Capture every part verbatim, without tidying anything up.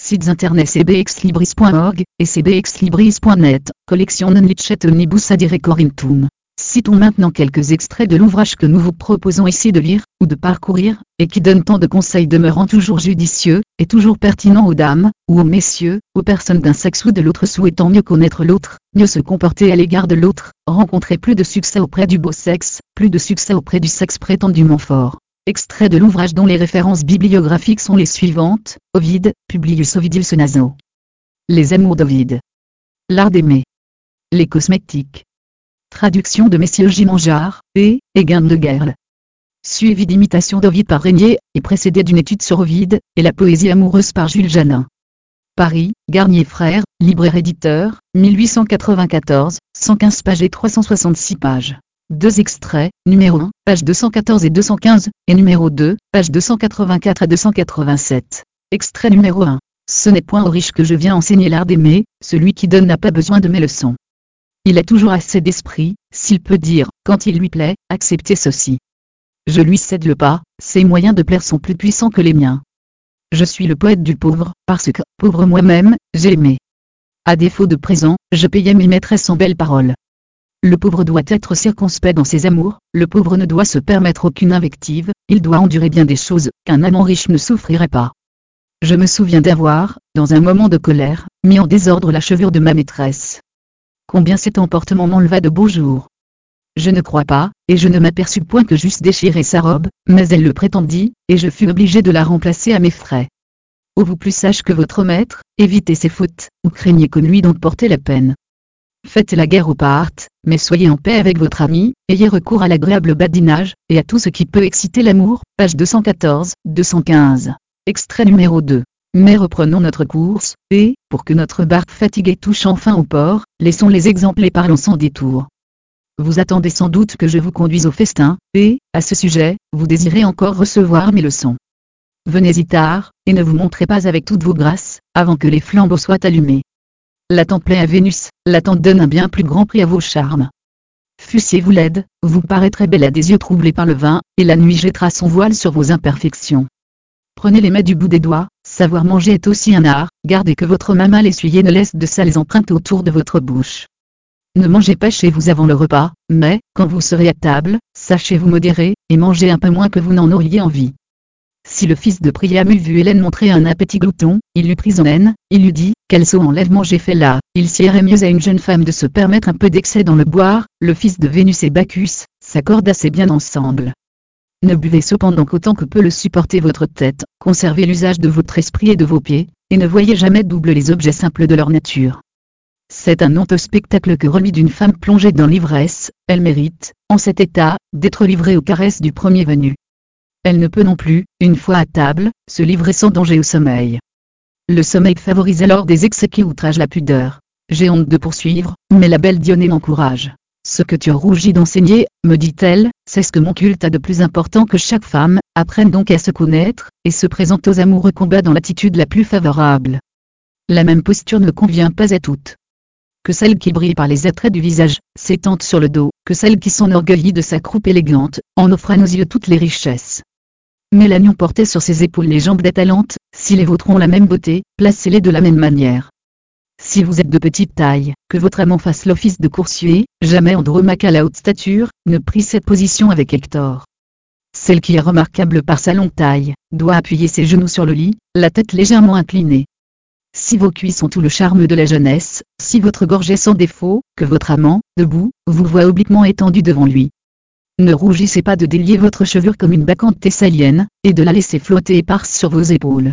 Sites internet c b x libris point org et c b x libris point net, collection non licet omnibus adire corinthum. Citons maintenant quelques extraits de l'ouvrage que nous vous proposons ici de lire, ou de parcourir, et qui donne tant de conseils demeurant toujours judicieux, et toujours pertinents aux dames, ou aux messieurs, aux personnes d'un sexe ou de l'autre souhaitant mieux connaître l'autre, mieux se comporter à l'égard de l'autre, rencontrer plus de succès auprès du beau sexe, plus de succès auprès du sexe prétendument fort. Extrait de l'ouvrage dont les références bibliographiques sont les suivantes: Ovide, Publius Ovidius Naso. Les amours d'Ovide. L'art d'aimer. Les cosmétiques. Traduction de messieurs Gimanjard, et, Eguin de Guerle. Suivi d'imitation d'Ovide par Régnier, et précédé d'une étude sur Ovide, et la poésie amoureuse par Jules Janin. Paris, Garnier Frères, libraire-éditeur, mille huit cent quatre-vingt-quatorze, cent quinze pages et trois cent soixante-six pages. Deux extraits, numéro un, pages deux cent quatorze et deux cent quinze, et numéro deux, pages deux cent quatre-vingt-quatre à deux cent quatre-vingt-sept. Extrait numéro un. Ce n'est point aux riches que je viens enseigner l'art d'aimer, celui qui donne n'a pas besoin de mes leçons. Il a toujours assez d'esprit, s'il peut dire, quand il lui plaît, accepter ceci. Je lui cède le pas, ses moyens de plaire sont plus puissants que les miens. Je suis le poète du pauvre, parce que, pauvre moi-même, j'ai aimé. À défaut de présent, je payais mes maîtresses en belles paroles. Le pauvre doit être circonspect dans ses amours, le pauvre ne doit se permettre aucune invective, il doit endurer bien des choses qu'un amant riche ne souffrirait pas. Je me souviens d'avoir, dans un moment de colère, mis en désordre la chevelure de ma maîtresse. Combien cet emportement m'enleva de beaux jours. Je ne crois pas, et je ne m'aperçus point que j'eusse déchiré sa robe, mais elle le prétendit, et je fus obligé de la remplacer à mes frais. Ô vous plus sage que votre maître, évitez ses fautes, ou craignez comme lui donc porter la peine. Faites la guerre aux partes, mais soyez en paix avec votre ami, ayez recours à l'agréable badinage, et à tout ce qui peut exciter l'amour, page deux cent quatorze, deux cent quinze. Extrait numéro deux. Mais reprenons notre course, et, pour que notre barque fatiguée touche enfin au port, laissons les exemples et parlons sans détour. Vous attendez sans doute que je vous conduise au festin, et, à ce sujet, vous désirez encore recevoir mes leçons. Venez-y tard, et ne vous montrez pas avec toutes vos grâces, avant que les flambeaux soient allumés. L'attente plaît à Vénus, l'attente donne un bien plus grand prix à vos charmes. Fussiez-vous laide, vous paraîtrez belle à des yeux troublés par le vin, et la nuit jettera son voile sur vos imperfections. Prenez les mets du bout des doigts, savoir manger est aussi un art, gardez que votre main mal essuyée ne laisse de sales empreintes autour de votre bouche. Ne mangez pas chez vous avant le repas, mais, quand vous serez à table, sachez vous modérer, et mangez un peu moins que vous n'en auriez envie. Si le fils de Priam eût vu Hélène montrer un appétit glouton, il l'eût prise en haine, il lui dit, quel sot enlèvement j'ai fait là, il siérait mieux à une jeune femme de se permettre un peu d'excès dans le boire, le fils de Vénus et Bacchus, s'accordent assez bien ensemble. Ne buvez cependant qu'autant que peut le supporter votre tête, conservez l'usage de votre esprit et de vos pieds, et ne voyez jamais double les objets simples de leur nature. C'est un honteux spectacle que remis d'une femme plongée dans l'ivresse, elle mérite, en cet état, d'être livrée aux caresses du premier venu. Elle ne peut non plus, une fois à table, se livrer sans danger au sommeil. Le sommeil favorise alors des excès qui outragent la pudeur. J'ai honte de poursuivre, mais la belle Dionée m'encourage. Ce que tu rougis d'enseigner, me dit-elle, c'est ce que mon culte a de plus important que chaque femme, apprenne donc à se connaître, et se présente aux amoureux combats dans l'attitude la plus favorable. La même posture ne convient pas à toutes. Que celle qui brille par les attraits du visage, s'étende sur le dos, que celle qui s'enorgueillit de sa croupe élégante, en offre à nos yeux toutes les richesses. Mais l'agneau portait sur ses épaules les jambes d'Atalante, si les vôtres ont la même beauté, placez-les de la même manière. Si vous êtes de petite taille, que votre amant fasse l'office de coursier, jamais Andromaque à la haute stature, ne prit cette position avec Hector. Celle qui est remarquable par sa longue taille, doit appuyer ses genoux sur le lit, la tête légèrement inclinée. Si vos cuisses ont tout le charme de la jeunesse, si votre gorge est sans défaut, que votre amant, debout, vous voit obliquement étendu devant lui. Ne rougissez pas de délier votre chevelure comme une bacchante thessalienne, et de la laisser flotter éparse sur vos épaules.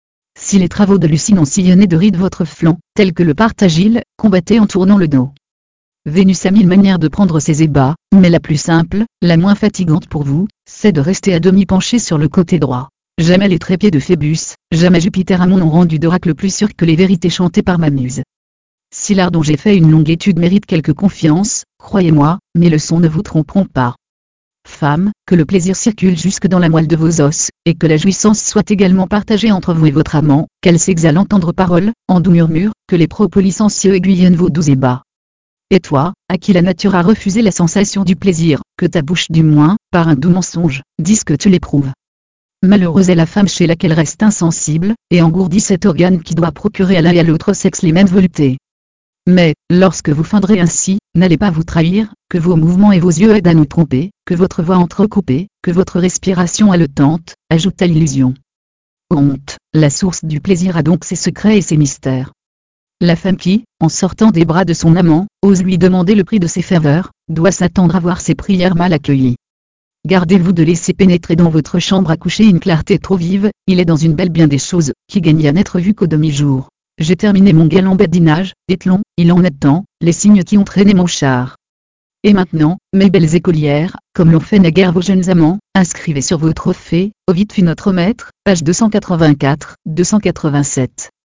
Si les travaux de Lucine ont sillonné de rides votre flanc, tel que le part Agile, combattez en tournant le dos. Vénus a mille manières de prendre ses ébats, mais la plus simple, la moins fatigante pour vous, c'est de rester à demi penché sur le côté droit. Jamais les trépieds de Phébus, jamais Jupiter à mon nom rendu d'oracle plus sûr que les vérités chantées par ma muse. Si l'art dont j'ai fait une longue étude mérite quelque confiance, croyez-moi, mes leçons ne vous tromperont pas. Femme, que le plaisir circule jusque dans la moelle de vos os, et que la jouissance soit également partagée entre vous et votre amant, qu'elle s'exhale en tendres paroles, en doux murmures, que les propos licencieux aiguillonnent vos doux ébats. Et toi, à qui la nature a refusé la sensation du plaisir, que ta bouche du moins, par un doux mensonge, dise que tu l'éprouves. Malheureuse est la femme chez laquelle reste insensible, et engourdit cet organe qui doit procurer à l'un et à l'autre sexe les mêmes voluptés. Mais, lorsque vous feindrez ainsi, n'allez pas vous trahir, que vos mouvements et vos yeux aident à nous tromper, que votre voix entrecoupée, que votre respiration haletante, ajoute à l'illusion. Honte, la source du plaisir a donc ses secrets et ses mystères. La femme qui, en sortant des bras de son amant, ose lui demander le prix de ses faveurs, doit s'attendre à voir ses prières mal accueillies. Gardez-vous de laisser pénétrer dans votre chambre à coucher une clarté trop vive, il est dans une belle bien des choses, qui gagnent à n'être vues qu'au demi-jour. J'ai terminé mon galant badinage, ételon, il en est temps, les signes qui ont traîné mon char. Et maintenant, mes belles écolières, comme l'ont fait naguère vos jeunes amants, inscrivez sur vos trophées, Ovide fut notre maître, page deux cent quatre-vingt-quatre, deux cent quatre-vingt-sept.